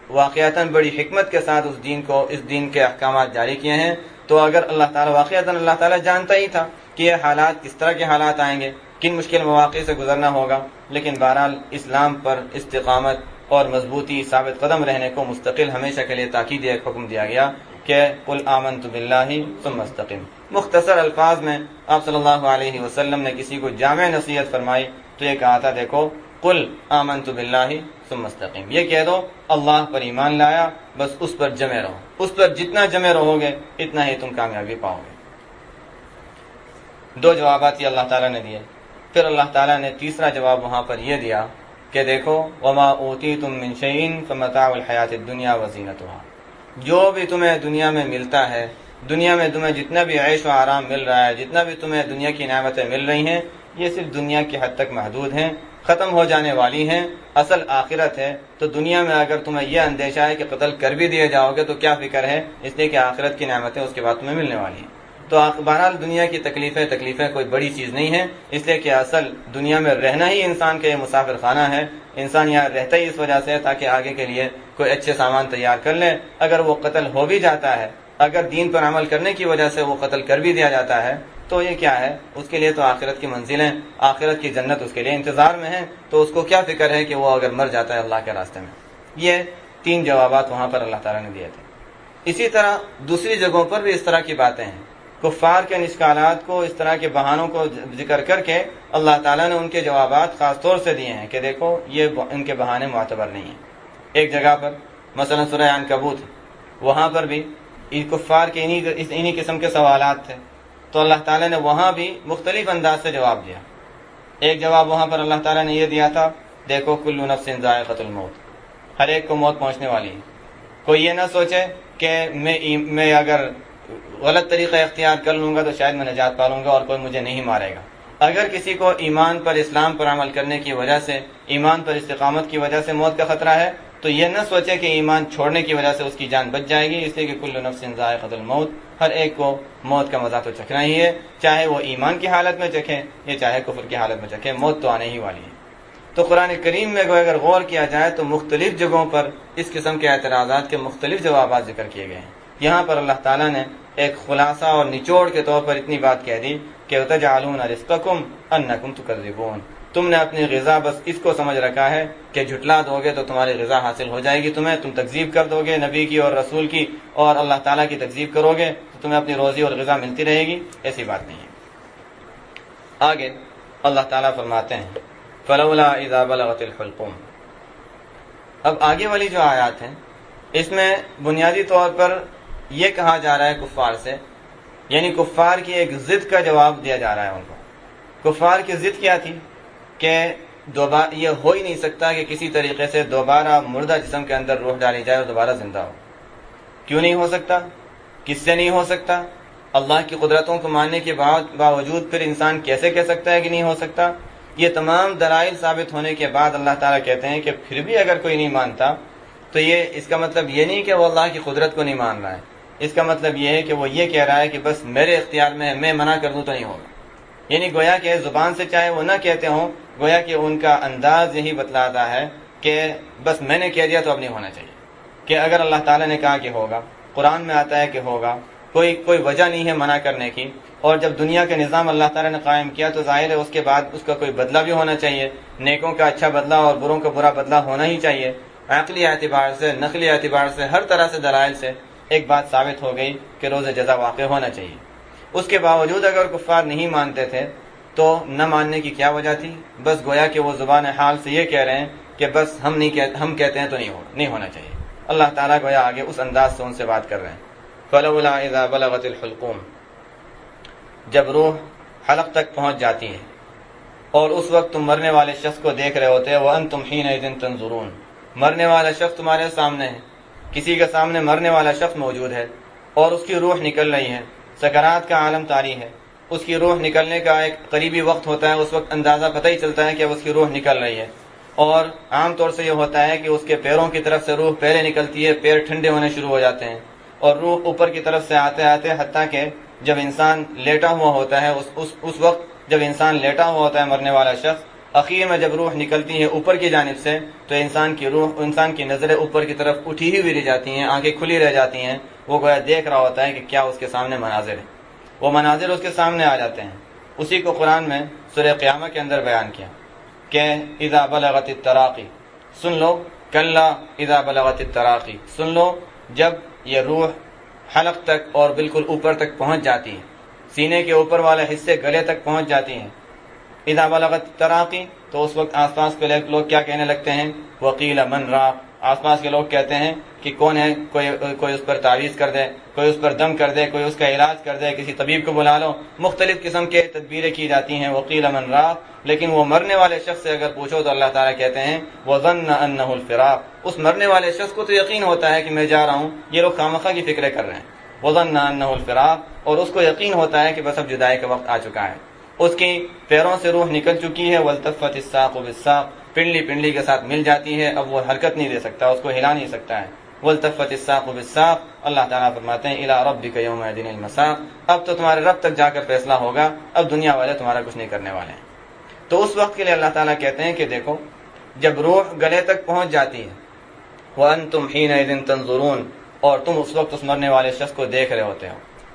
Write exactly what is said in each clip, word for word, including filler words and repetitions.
واقعتاً بڑی حکمت کے ساتھ اس دین کو اس دین کے احکامات جاری کیے ہیں، تو اگر اللہ تعالیٰ واقعتاً اللہ تعالیٰ جانتا ہی تھا کہ یہ حالات کس طرح کے حالات آئیں گے، کن مشکل مواقع سے گزرنا ہوگا، لیکن بہرحال اسلام پر استقامت اور مضبوطی ثابت قدم رہنے کو مستقل ہمیشہ کے لیے تاکید ایک حکم دیا گیا کہ قل آمنت باللہ ثم استقم۔ مختصر الفاظ میں آپ صلی اللہ علیہ وسلم نے کسی کو جامع نصیحت فرمائی تو یہ کہا تھا، دیکھو قل آمنت باللہ ثم استقم، یہ کہہ دو اللہ پر ایمان لایا، بس اس پر جمے رہو، اس پر جتنا جمے رہو گے اتنا ہی تم کامیابی پاؤ گے۔ دو جوابات یہ اللہ تعالیٰ نے دیے۔ پھر اللہ تعالیٰ نے تیسرا جواب وہاں پر یہ دیا کہ دیکھو وما اوتیتم من شیء فمتاع الحیات الدنیا وزینتها، جو بھی تمہیں دنیا میں ملتا ہے، دنیا میں تمہیں جتنا بھی عیش و آرام مل رہا ہے، جتنا بھی تمہیں دنیا کی نعمتیں مل رہی ہیں، یہ صرف دنیا کی حد تک محدود ہیں، ختم ہو جانے والی ہیں۔ اصل آخرت ہے، تو دنیا میں اگر تمہیں یہ اندیشہ ہے کہ قتل کر بھی دیے جاؤ گے تو کیا فکر ہے، اس لیے کہ آخرت کی نعمتیں اس کے بعد تمہیں ملنے والی ہیں۔ تو بہرحال دنیا کی تکلیفیں تکلیفیں کوئی بڑی چیز نہیں ہیں، اس لیے کہ اصل دنیا میں رہنا ہی انسان کا یہ مسافر خانہ ہے، انسان یہاں رہتا ہی اس وجہ سے ہے تاکہ آگے کے لیے کوئی اچھے سامان تیار کر لے۔ اگر وہ قتل ہو بھی جاتا ہے، اگر دین پر عمل کرنے کی وجہ سے وہ قتل کر بھی دیا جاتا ہے، تو یہ کیا ہے، اس کے لیے تو آخرت کی منزلیں، آخرت کی جنت اس کے لیے انتظار میں ہے، تو اس کو کیا فکر ہے کہ وہ اگر مر جاتا ہے اللہ کے راستے میں۔ یہ تین جوابات وہاں پر اللہ تعالیٰ نے دیے تھے۔ اسی طرح دوسری جگہوں پر بھی اس طرح کی باتیں ہیں، کفار کے نشکالات کو، اس طرح کے بہانوں کو ذکر کر کے اللہ تعالیٰ نے ان کے جوابات خاص طور سے دیے ہیں کہ دیکھو یہ ان کے بہانے معتبر نہیں ہیں۔ ایک جگہ پر مثلا سورہ عنکبوت، وہاں پر بھی کفار کے انہی انہی قسم کے سوالات تھے، تو اللہ تعالیٰ نے وہاں بھی مختلف انداز سے جواب دیا۔ ایک جواب وہاں پر اللہ تعالیٰ نے یہ دیا تھا، دیکھو کل نفس ذائقۃ الموت، ہر ایک کو موت پہنچنے والی ہے، کوئی یہ نہ سوچے کہ میں میں اگر غلط طریقہ اختیار کر لوں گا تو شاید میں نجات پا لوں گا اور کوئی مجھے نہیں مارے گا۔ اگر کسی کو ایمان پر، اسلام پر عمل کرنے کی وجہ سے، ایمان پر استقامت کی وجہ سے موت کا خطرہ ہے تو یہ نہ سوچے کہ ایمان چھوڑنے کی وجہ سے اس کی جان بچ جائے گی، اس لیے کہ کل نفس ذائقۃ الموت، ہر ایک کو موت کا مزہ تو چکھنا ہی ہے، چاہے وہ ایمان کی حالت میں چکھے یا چاہے کفر کی حالت میں چکھے، موت تو آنے ہی والی ہے۔ تو قرآن کریم میں اگر غور کیا جائے تو مختلف جگہوں پر اس قسم کے اعتراضات کے مختلف جوابات ذکر کیے گئے ہیں۔ یہاں پر اللہ تعالیٰ نے ایک خلاصہ اور نچوڑ کے طور پر اتنی بات کہہ دی کہ وَتَجْعَلُونَ رِزْقَكُمْ أَنَّكُمْ تُكَذِّبُونَ، تم نے اپنی غذا بس اس کو سمجھ رکھا ہے کہ جھٹلا دو گے تو تمہاری غذا حاصل ہو جائے گی، تمہیں تم تکذیب کر دو گے نبی کی اور رسول کی اور اللہ تعالیٰ کی تکذیب کرو گے تو تمہیں اپنی روزی اور غذا ملتی رہے گی، ایسی بات نہیں ہے۔ آگے اللہ تعالیٰ فرماتے ہیں فَلَوْلَا إِذَا بَلَغَتِ الْحُلْقُومَ۔ اب آگے والی جو آیات ہیں اس میں بنیادی طور پر یہ کہا جا رہا ہے کفار سے، یعنی کفار کی ایک ضد کا جواب دیا جا رہا ہے ان کو۔ کفار کی ضد کیا تھی کہ دوبارہ یہ ہو ہی نہیں سکتا کہ کسی طریقے سے دوبارہ مردہ جسم کے اندر روح ڈالی جائے اور دوبارہ زندہ ہو۔ کیوں نہیں ہو سکتا؟ کس سے نہیں ہو سکتا؟ اللہ کی قدرتوں کو ماننے کے باوجود پھر انسان کیسے کہہ سکتا ہے کہ نہیں ہو سکتا؟ یہ تمام دلائل ثابت ہونے کے بعد اللہ تعالیٰ کہتے ہیں کہ پھر بھی اگر کوئی نہیں مانتا تو یہ اس کا مطلب یہ نہیں کہ وہ اللہ کی قدرت کو نہیں مان رہا ہے، اس کا مطلب یہ ہے کہ وہ یہ کہہ رہا ہے کہ بس میرے اختیار میں ہے، میں منع کر دوں تو نہیں ہوگا۔ یعنی گویا کہ زبان سے چاہے وہ نہ کہتے ہوں، گویا کہ ان کا انداز یہی بتلاتا ہے کہ بس میں نے کہہ دیا تو اب نہیں ہونا چاہیے، کہ اگر اللہ تعالیٰ نے کہا کہ ہوگا، قرآن میں آتا ہے کہ ہوگا، کوئی کوئی وجہ نہیں ہے منع کرنے کی، اور جب دنیا کا نظام اللہ تعالیٰ نے قائم کیا تو ظاہر ہے اس کے بعد اس کا کوئی بدلہ بھی ہونا چاہیے، نیکوں کا اچھا بدلہ اور بروں کا برا بدلہ ہونا ہی چاہیے۔ عقلی اعتبار سے، نقلی اعتبار سے، ہر طرح سے دلائل سے ایک بات ثابت ہو گئی کہ روز جزا واقع ہونا چاہیے۔ اس کے باوجود اگر کفار نہیں مانتے تھے تو نہ ماننے کی کیا وجہ تھی؟ بس گویا کہ وہ زبان حال سے یہ کہہ رہے ہیں کہ بس ہم نہیں کہتے، ہم کہتے ہیں تو نہیں ہونا نہیں ہونا چاہیے۔ اللہ تعالیٰ گویا آگے اس انداز سے ان سے بات کر رہے ہیں فَلَوْلَا إِذَا بَلَغَتِ الْحُلْقُومَ، جب روح حلق تک پہنچ جاتی ہے اور اس وقت تم مرنے والے شخص کو دیکھ رہے ہوتے وَأَنْتُمْ حِينَئِذٍ تَنْظُرُونَ، مرنے والا شخص تمہارے سامنے ہے، کسی کے سامنے مرنے والا شخص موجود ہے اور اس کی روح نکل رہی ہے، سکرات کا عالم طاری ہے، اس کی روح نکلنے کا ایک قریبی وقت ہوتا ہے، اس وقت اندازہ پتہ ہی چلتا ہے کہ اب اس کی روح نکل رہی ہے، اور عام طور سے یہ ہوتا ہے کہ اس کے پیروں کی طرف سے روح پہلے نکلتی ہے، پیر ٹھنڈے ہونے شروع ہو جاتے ہیں اور روح اوپر کی طرف سے آتے آتے حتیٰ کہ جب انسان لیٹا ہوا ہوتا ہے اس اس اس وقت جب انسان لیٹا ہوا ہوتا ہے مرنے والا شخص اخیر میں جب روح نکلتی ہے اوپر کی جانب سے تو انسان کی روح انسان کی نظریں اوپر کی طرف اٹھی ہی ہوئی رہ جاتی ہیں، آنکھیں کھلی رہ جاتی ہیں، وہ گویا دیکھ رہا ہوتا ہے کہ کیا اس کے سامنے مناظر ہے، وہ مناظر اس کے سامنے آ جاتے ہیں۔ اسی کو قرآن میں سورہ قیامہ کے اندر بیان کیا کہ اذا بلغت التراقی، سن لو کلا اذا بلغت التراقی، سن لو جب یہ روح حلق تک اور بالکل اوپر تک پہنچ جاتی ہے، سینے کے اوپر والے حصے گلے تک پہنچ جاتی ہیں۔ اذا بلغت التراقی تو اس وقت آس پاس کے لوگ کیا کہنے لگتے ہیں؟ وقیل من راق، آس پاس کے لوگ کہتے ہیں کہ کون ہے، کوئی کوئی اس پر تعویذ کر دے، کوئی اس پر دم کر دے، کوئی اس کا علاج کر دے، کسی طبیب کو بلا لو، مختلف قسم کے تدبیریں کی جاتی ہیں۔ وقیل من راق، لیکن وہ مرنے والے شخص سے اگر پوچھو تو اللہ تعالیٰ کہتے ہیں وظن انہ الفراق، اس مرنے والے شخص کو تو یقین ہوتا ہے کہ میں جا رہا ہوں، یہ لوگ خامخواہ کی فکریں کر رہے ہیں۔ وظن انہ الفراق، اور اس کو یقین ہوتا ہے کہ بس اب جدائی کا وقت آ چکا ہے، اس کی پیروں سے روح نکل چکی ہے۔ والتفت الساق بالساق، پنڈلی پنڈلی کے ساتھ مل جاتی ہے، اب وہ حرکت نہیں دے سکتا، اس کو ہلا نہیں سکتا ہے۔ والتفت الساق بالساق، اللہ تعالیٰ فرماتے ہیں الی ربک یومئذ المساق، اب تو تمہارے رب تک جا کر فیصلہ ہوگا، اب دنیا والے تمہارا کچھ نہیں کرنے والے ہیں۔ تو اس وقت کے لیے اللہ تعالیٰ کہتے ہیں کہ دیکھو جب روح گلے تک پہنچ جاتی ہے، وانتم حینئذ تنظرون، اور تم اس وقت اس مرنے والے شخص کو دیکھ رہے ہوتے ہو،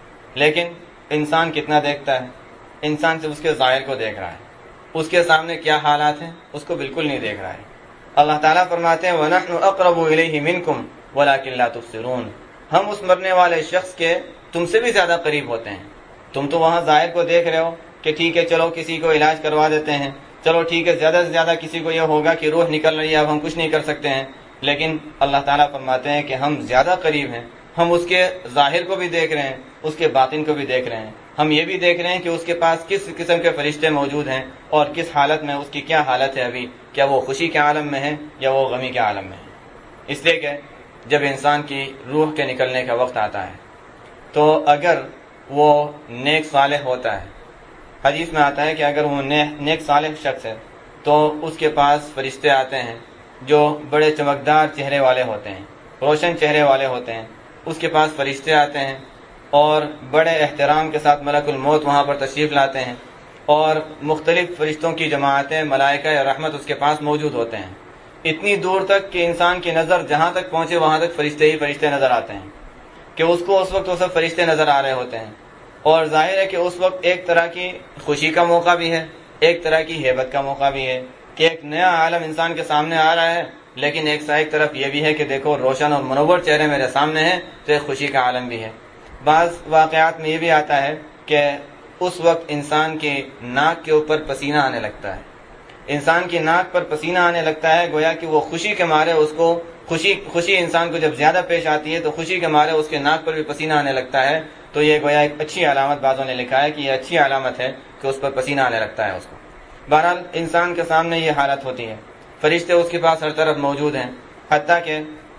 لیکن انسان کتنا دیکھتا ہے؟ انسان صرف اس کے ظاہر کو دیکھ رہا ہے، اس کے سامنے کیا حالات ہیں اس کو بالکل نہیں دیکھ رہا ہے۔ اللہ تعالیٰ فرماتے ہیں وَنَحْنُ أَقْرَبُ إِلَيْهِ مِنْكُمْ وَلَكِنْ لَا تُبْصِرُونَ، ہم اس مرنے والے شخص کے تم سے بھی زیادہ قریب ہوتے ہیں، تم تو وہاں ظاہر کو دیکھ رہے ہو کہ ٹھیک ہے چلو کسی کو علاج کروا دیتے ہیں، چلو ٹھیک ہے زیادہ سے زیادہ کسی کو یہ ہوگا کہ روح نکل رہی ہے اب ہم کچھ نہیں کر سکتے ہیں، لیکن اللہ تعالیٰ فرماتے ہیں کہ ہم زیادہ قریب ہیں، ہم اس کے ظاہر کو بھی دیکھ رہے ہیں، اس کے باطن کو بھی دیکھ رہے ہیں، ہم یہ بھی دیکھ رہے ہیں کہ اس کے پاس کس قسم کے فرشتے موجود ہیں اور کس حالت میں، اس کی کیا حالت ہے ابھی، کیا وہ خوشی کے عالم میں ہے یا وہ غمی کے عالم میں ہے۔ اس لیے کہ جب انسان کی روح کے نکلنے کا وقت آتا ہے تو اگر وہ نیک صالح ہوتا ہے، حدیث میں آتا ہے کہ اگر وہ نیک صالح شخص ہے تو اس کے پاس فرشتے آتے ہیں جو بڑے چمکدار چہرے والے ہوتے ہیں، روشن چہرے والے ہوتے ہیں، اس کے پاس فرشتے آتے ہیں اور بڑے احترام کے ساتھ ملک الموت وہاں پر تشریف لاتے ہیں، اور مختلف فرشتوں کی جماعتیں ملائکہ یا رحمت اس کے پاس موجود ہوتے ہیں، اتنی دور تک کہ انسان کی نظر جہاں تک پہنچے وہاں تک فرشتے ہی فرشتے نظر آتے ہیں، کہ اس کو اس وقت وہ سب فرشتے نظر آ رہے ہوتے ہیں۔ اور ظاہر ہے کہ اس وقت ایک طرح کی خوشی کا موقع بھی ہے، ایک طرح کی ہیبت کا موقع بھی ہے کہ ایک نیا عالم انسان کے سامنے آ رہا ہے، لیکن ایک سا ایک طرف یہ بھی ہے کہ دیکھو روشن اور منور چہرے میرے سامنے ہیں، تو ایک خوشی کا عالم بھی ہے۔ بعض واقعات میں یہ بھی آتا ہے کہ اس وقت انسان کی ناک کے اوپر پسینہ آنے لگتا ہے، انسان کی ناک پر پسینہ آنے لگتا ہے، گویا کہ وہ خوشی کے مارے اس کو خوشی خوشی انسان کو جب زیادہ پیش آتی ہے تو خوشی کے مارے اس کے ناک پر بھی پسینہ آنے لگتا ہے، تو یہ گویا ایک اچھی علامت، بعضوں نے لکھا ہے کہ یہ اچھی علامت ہے کہ اس پر پسینہ آنے لگتا ہے اس کو۔ بہرحال انسان کے سامنے یہ حالت ہوتی ہے، فرشتے اس کے پاس ہر طرف موجود ہیں، حتیٰ کہ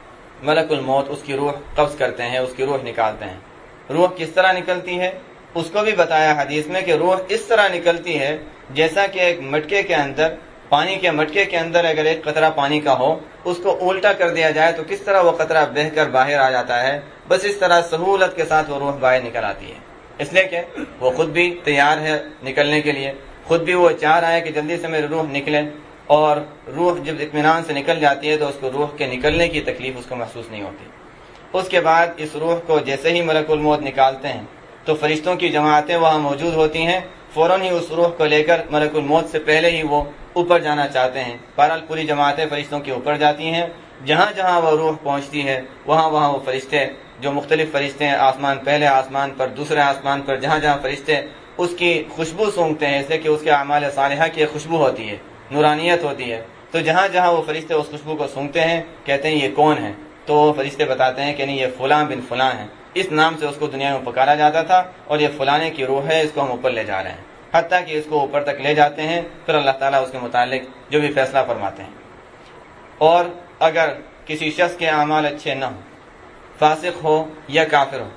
ملک الموت اس کی روح قبض کرتے ہیں، اس کی روح نکالتے ہیں۔ روح کس طرح نکلتی ہے اس کو بھی بتایا حدیث میں کہ روح اس طرح نکلتی ہے جیسا کہ ایک مٹکے کے اندر، پانی کے مٹکے کے اندر اگر ایک قطرہ پانی کا ہو، اس کو الٹا کر دیا جائے تو کس طرح وہ قطرہ بہہ کر باہر آ جاتا ہے، بس اس طرح سہولت کے ساتھ وہ روح باہر نکل آتی ہے، اس لیے کہ وہ خود بھی تیار ہے نکلنے کے لیے، خود بھی وہ چاہ رہا ہے کہ جلدی سے میری روح نکلے، اور روح جب اطمینان سے نکل جاتی ہے تو اس کو روح کے نکلنے کی تکلیف اس کو محسوس نہیں ہوتی۔ اس کے بعد اس روح کو جیسے ہی ملک الموت نکالتے ہیں تو فرشتوں کی جماعتیں وہاں موجود ہوتی ہیں، فوراً ہی اس روح کو لے کر ملک الموت سے پہلے ہی وہ اوپر جانا چاہتے ہیں۔ بہرحال پوری جماعتیں فرشتوں کے اوپر جاتی ہیں، جہاں جہاں وہ روح پہنچتی ہے وہاں وہاں وہ فرشتے، جو مختلف فرشتے ہیں، آسمان پہلے آسمان پر، دوسرے آسمان پر، جہاں جہاں فرشتے اس کی خوشبو سونگتے ہیں، اس لیے کہ اس کے اعمال صالحہ کی خوشبو ہوتی ہے، نورانیت ہوتی ہے، تو جہاں جہاں وہ فرشتے اس خوشبو کو سونگتے ہیں کہتے ہیں یہ کون ہے، تو وہ فرشتے بتاتے ہیں کہ نہیں یہ فلاں بن فلاں ہے، اس نام سے اس کو دنیا میں پکارا جاتا تھا اور یہ فلانے کی روح ہے، اس کو ہم اوپر لے جا رہے ہیں، حتیٰ کہ اس کو اوپر تک لے جاتے ہیں، پھر اللہ تعالیٰ اس کے متعلق جو بھی فیصلہ فرماتے ہیں۔ اور اگر کسی شخص کے اعمال اچھے نہ ہوں، فاسق ہو یا کافر ہو،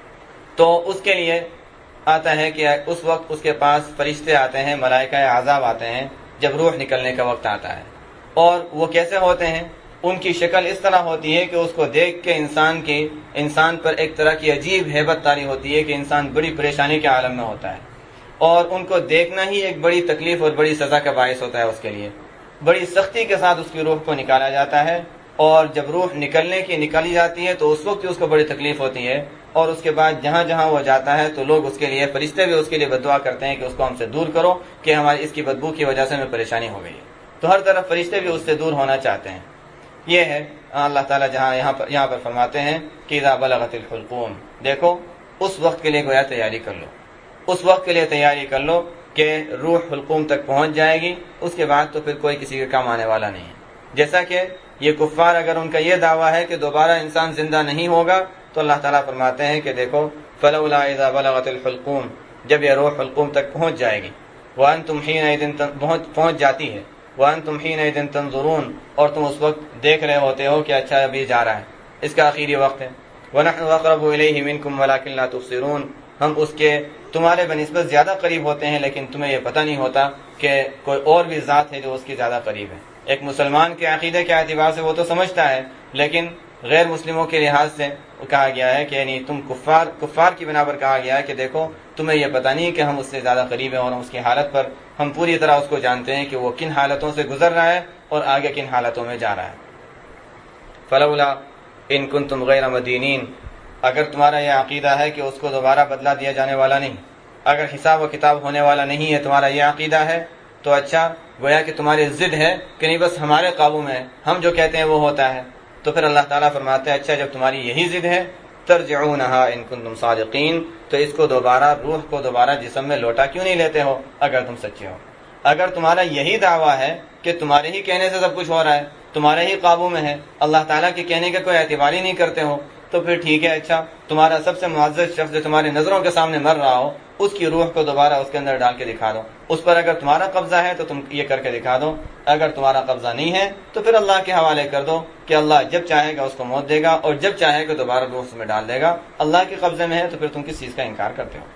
تو اس کے لیے آتا ہے کہ اس وقت اس کے پاس فرشتے آتے ہیں، ملائکہ عذاب آتے ہیں جب روح نکلنے کا وقت آتا ہے، اور وہ کیسے ہوتے ہیں؟ ان کی شکل اس طرح ہوتی ہے کہ اس کو دیکھ کے انسان کی انسان پر ایک طرح کی عجیب ہیبت طاری ہوتی ہے کہ انسان بڑی پریشانی کے عالم میں ہوتا ہے، اور ان کو دیکھنا ہی ایک بڑی تکلیف اور بڑی سزا کا باعث ہوتا ہے اس کے لیے. بڑی سختی کے ساتھ اس کی روح کو نکالا جاتا ہے، اور جب روح نکلنے کی نکالی جاتی ہے تو اس وقت اس کو بڑی تکلیف ہوتی ہے، اور اس کے بعد جہاں جہاں وہ جاتا ہے تو لوگ اس کے لیے، فرشتے بھی اس کے لیے بددعا کرتے ہیں کہ اس کو ہم سے دور کرو کہ ہماری اس کی بدبو کی وجہ سے ہمیں پریشانی ہو گئی ہے. تو ہر طرف فرشتے بھی اس سے دور ہونا چاہتے ہیں. یہ ہے اللہ تعالیٰ جہاں یہاں پر یہاں پر فرماتے ہیں کہ اذا بلغت الحلقوم، دیکھو اس وقت کے لیے گویا تیاری کر لو، اس وقت کے لیے تیاری کر لو کہ روح حلقوم تک پہنچ جائے گی، اس کے بعد تو پھر کوئی کسی کے کام آنے والا نہیں ہے. جیسا کہ یہ کفار اگر ان کا یہ دعویٰ ہے کہ دوبارہ انسان زندہ نہیں ہوگا، تو اللہ تعالیٰ فرماتے ہیں کہ دیکھو فلولا اذا بلغت الحلقوم، جب یہ روح حلقوم تک پہنچ جائے گی، وانتم حینئذ پہنچ جاتی ہے، وانتم حینئذ تنظرون، اور تم اس وقت دیکھ رہے ہوتے ہو کہ اچھا ابھی جا رہا ہے، اس کا آخری وقت ہے. ونحن اقرب الیہ منکم ولکن لا تبصرون، ہم اس کے تمہارے بنسبت زیادہ قریب ہوتے ہیں لیکن تمہیں یہ پتہ نہیں ہوتا کہ کوئی اور بھی ذات ہے جو اس کی زیادہ قریب ہے. ایک مسلمان کے عقیدے کے اعتبار سے وہ تو سمجھتا ہے، لیکن غیر مسلموں کے لحاظ سے کہا گیا ہے کہ یعنی تم کفار کفار کی بنا پر کہا گیا ہے کہ دیکھو تمہیں یہ پتہ نہیں کہ ہم اس سے زیادہ قریب ہیں، اور اس کی حالت پر ہم پوری طرح اس کو جانتے ہیں کہ وہ کن حالتوں سے گزر رہا ہے اور آگے کن حالتوں میں جا رہا ہے. فلولا ان کنتم غیر مدینین، اگر تمہارا یہ عقیدہ ہے کہ اس کو دوبارہ بدلہ دیا جانے والا نہیں، اگر حساب و کتاب ہونے والا نہیں ہے، تمہارا یہ عقیدہ ہے، تو اچھا گویا کہ تمہاری ضد ہے کہ نہیں بس ہمارے قابو میں ہے، ہم جو کہتے ہیں وہ ہوتا ہے. تو پھر اللہ تعالیٰ فرماتے ہیں اچھا جب تمہاری یہی ضد ہے، ترجعونہا ان کنتم صادقین، تو اس کو دوبارہ، روح کو دوبارہ جسم میں لوٹا کیوں نہیں لیتے ہو اگر تم سچے ہو. اگر تمہارا یہی دعویٰ ہے کہ تمہارے ہی کہنے سے سب کچھ ہو رہا ہے، تمہارے ہی قابو میں ہے، اللہ تعالیٰ کے کہنے کا کوئی اعتبار ہی نہیں کرتے ہو، تو پھر ٹھیک ہے، اچھا تمہارا سب سے معزز شخص جو تمہاری نظروں کے سامنے مر رہا ہو، اس کی روح کو دوبارہ اس کے اندر ڈال کے دکھا دو. اس پر اگر تمہارا قبضہ ہے تو تم یہ کر کے دکھا دو، اگر تمہارا قبضہ نہیں ہے تو پھر اللہ کے حوالے کر دو کہ اللہ جب چاہے گا اس کو موت دے گا، اور جب چاہے گا دوبارہ روح اس میں ڈال دے گا. اللہ کے قبضے میں ہے تو پھر تم کس چیز کا انکار کرتے ہو.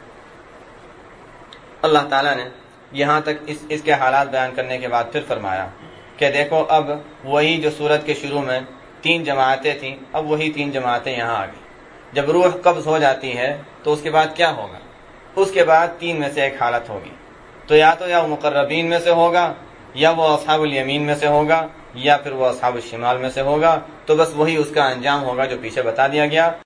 اللہ تعالیٰ نے یہاں تک اس اس کے حالات بیان کرنے کے بعد پھر فرمایا کہ دیکھو اب وہی جو سورت کے شروع میں تین جماعتیں تھیں، اب وہی تین جماعتیں یہاں آ گئی. جب روح قبض ہو جاتی ہے تو اس کے بعد کیا ہوگا؟ اس کے بعد تین میں سے ایک حالت ہوگی، تو یا تو یا وہ مقربین میں سے ہوگا، یا وہ اصحاب الیمین میں سے ہوگا، یا پھر وہ اصحاب الشمال میں سے ہوگا. تو بس وہی اس کا انجام ہوگا جو پیچھے بتا دیا گیا.